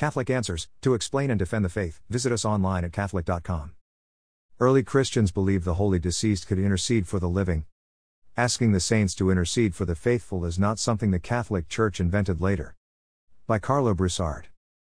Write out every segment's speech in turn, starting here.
Catholic Answers, to explain and defend the faith. Visit us online at Catholic.com. Early Christians believed the holy deceased could intercede for the living. Asking the saints to intercede for the faithful is not something the Catholic Church invented later. By Carlo Broussard.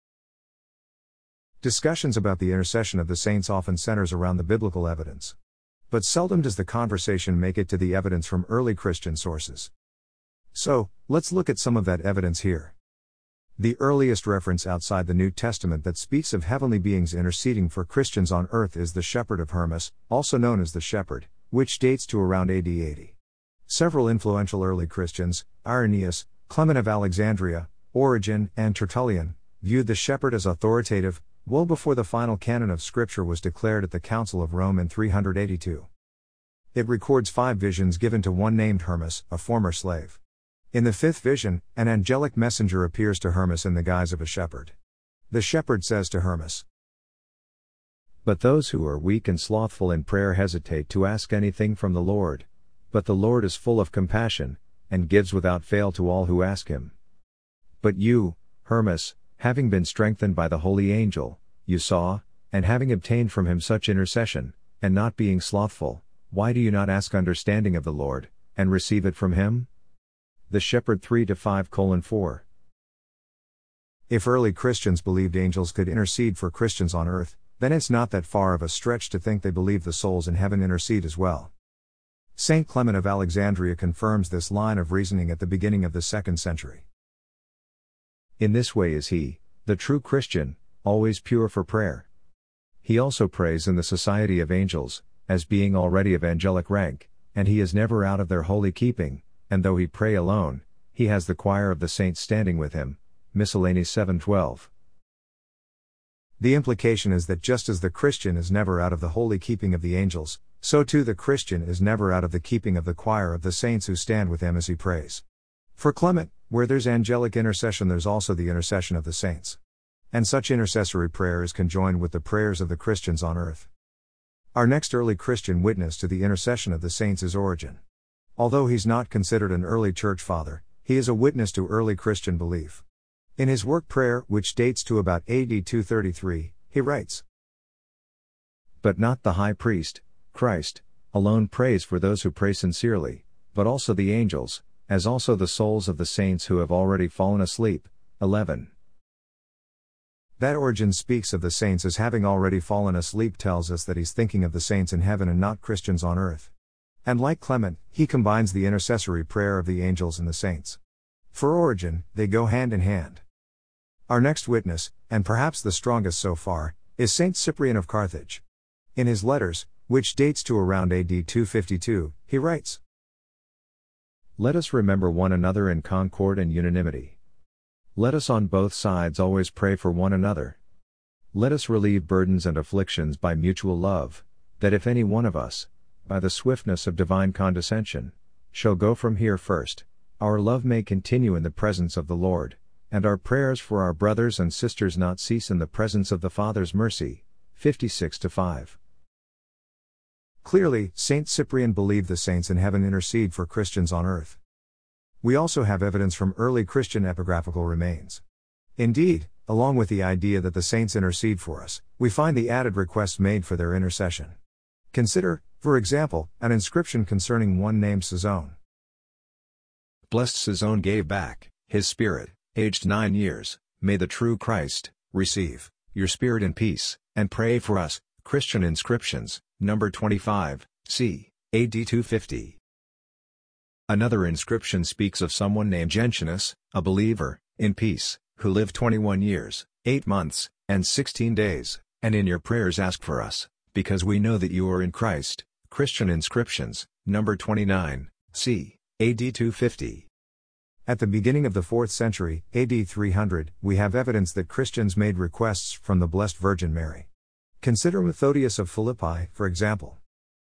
Discussions about the intercession of the saints often centers around the biblical evidence. But seldom does the conversation make it to the evidence from early Christian sources. So, let's look at some of that evidence here. The earliest reference outside the New Testament that speaks of heavenly beings interceding for Christians on earth is the Shepherd of Hermas, also known as the Shepherd, which dates to around AD 80. Several influential early Christians, Irenaeus, Clement of Alexandria, Origen, and Tertullian, viewed the Shepherd as authoritative, well before the final canon of Scripture was declared at the Council of Rome in 382. It records 5 visions given to one named Hermas, a former slave. In the 5th vision, an angelic messenger appears to Hermas in the guise of a shepherd. The shepherd says to Hermas, "But those who are weak and slothful in prayer hesitate to ask anything from the Lord. But the Lord is full of compassion, and gives without fail to all who ask him. But you, Hermas, having been strengthened by the holy angel, you saw, and having obtained from him such intercession, and not being slothful, why do you not ask understanding of the Lord, and receive it from him?" The Shepherd 3-5:4. If early Christians believed angels could intercede for Christians on earth, then it's not that far of a stretch to think they believe the souls in heaven intercede as well. Saint Clement of Alexandria confirms this line of reasoning at the beginning of the 2nd century. In this way is he, the true Christian, always pure for prayer. He also prays in the society of angels, as being already of angelic rank, and he is never out of their holy keeping, and though he pray alone, he has the choir of the saints standing with him. Miscellanies 7:12. The implication is that just as the Christian is never out of the holy keeping of the angels, so too the Christian is never out of the keeping of the choir of the saints who stand with him as he prays. For Clement, where there's angelic intercession there's also the intercession of the saints. And such intercessory prayer is conjoined with the prayers of the Christians on earth. Our next early Christian witness to the intercession of the saints is Origen. Although he's not considered an early church father, he is a witness to early Christian belief. In his work Prayer, which dates to about AD 233, he writes, "But not the high priest, Christ, alone prays for those who pray sincerely, but also the angels, as also the souls of the saints who have already fallen asleep." 11. That Origen speaks of the saints as having already fallen asleep tells us that he's thinking of the saints in heaven and not Christians on earth. And like Clement, he combines the intercessory prayer of the angels and the saints. For Origen, they go hand in hand. Our next witness, and perhaps the strongest so far, is Saint Cyprian of Carthage. In his letters, which dates to around AD 252, he writes, "Let us remember one another in concord and unanimity. Let us on both sides always pray for one another. Let us relieve burdens and afflictions by mutual love, that if any one of us, by the swiftness of divine condescension, shall go from here first, our love may continue in the presence of the Lord, and our prayers for our brothers and sisters not cease in the presence of the Father's mercy." 56-5. Clearly, Saint Cyprian believed the saints in heaven intercede for Christians on earth. We also have evidence from early Christian epigraphical remains. Indeed, along with the idea that the saints intercede for us, we find the added requests made for their intercession. Consider, for example, an inscription concerning one named Cizone. "Blessed Cizone gave back his spirit, aged 9 years, may the true Christ receive your spirit in peace, and pray for us." Christian Inscriptions, number 25, c. AD 250. Another inscription speaks of someone named Gentianus, a believer, in peace, who lived 21 years, 8 months, and 16 days, and in your prayers ask for us, because we know that you are in Christ. Christian Inscriptions, number 29, c. AD 250. At the beginning of the 4th century, AD 300, we have evidence that Christians made requests from the Blessed Virgin Mary. Consider Methodius of Philippi, for example.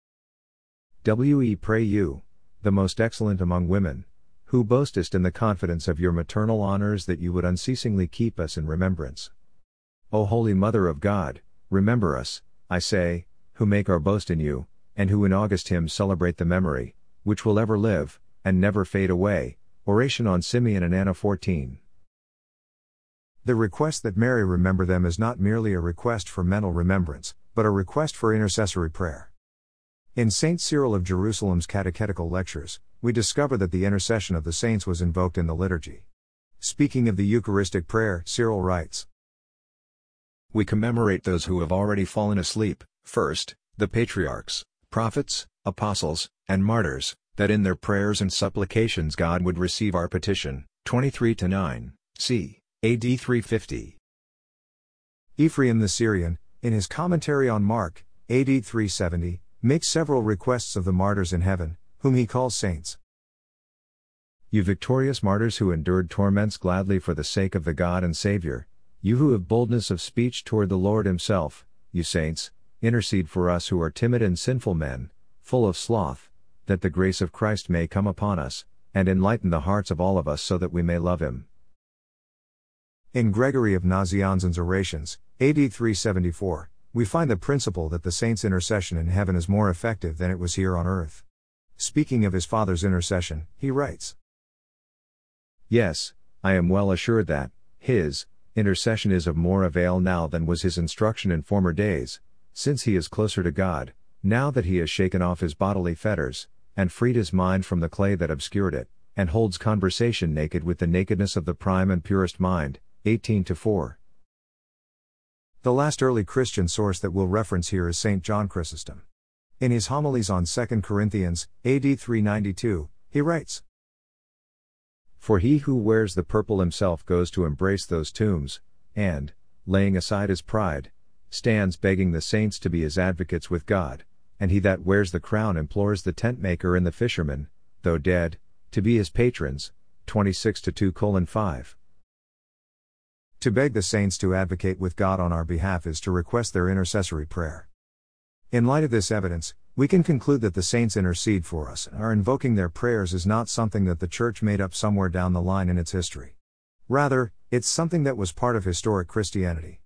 "We pray you, the most excellent among women, who boastest in the confidence of your maternal honors, that you would unceasingly keep us in remembrance. O Holy Mother of God, remember us, I say, who make our boast in you, and who in August hymns celebrate the memory, which will ever live, and never fade away." Oration on Simeon and Anna 14. The request that Mary remember them is not merely a request for mental remembrance, but a request for intercessory prayer. In St. Cyril of Jerusalem's catechetical lectures, we discover that the intercession of the saints was invoked in the liturgy. Speaking of the Eucharistic prayer, Cyril writes, "We commemorate those who have already fallen asleep, first, the patriarchs, prophets, apostles, and martyrs, that in their prayers and supplications God would receive our petition." 23-9, c. AD 350. Ephraim the Syrian, in his commentary on Mark, AD 370, makes several requests of the martyrs in heaven, whom he calls saints. You victorious martyrs who endured torments gladly for the sake of the God and Savior, you who have boldness of speech toward the Lord Himself, you saints, intercede for us who are timid and sinful men, full of sloth, that the grace of Christ may come upon us, and enlighten the hearts of all of us so that we may love Him. In Gregory of Nazianzen's Orations, AD 374, we find the principle that the saints' intercession in heaven is more effective than it was here on earth. Speaking of his Father's intercession, he writes, "Yes, I am well assured that His intercession is of more avail now than was His instruction in former days, since He is closer to God, now that He has shaken off His bodily fetters, and freed His mind from the clay that obscured it, and holds conversation naked with the nakedness of the prime and purest mind." 18-4. The last early Christian source that we'll reference here is St. John Chrysostom. In his homilies on 2 Corinthians, AD 392, he writes, "For he who wears the purple himself goes to embrace those tombs, and, laying aside his pride, stands begging the saints to be his advocates with God, and he that wears the crown implores the tent maker and the fisherman, though dead, to be his patrons." 26-2:5. To beg the saints to advocate with God on our behalf is to request their intercessory prayer. In light of this evidence, we can conclude that the saints intercede for us, and our invoking their prayers is not something that the Church made up somewhere down the line in its history. Rather, it's something that was part of historic Christianity.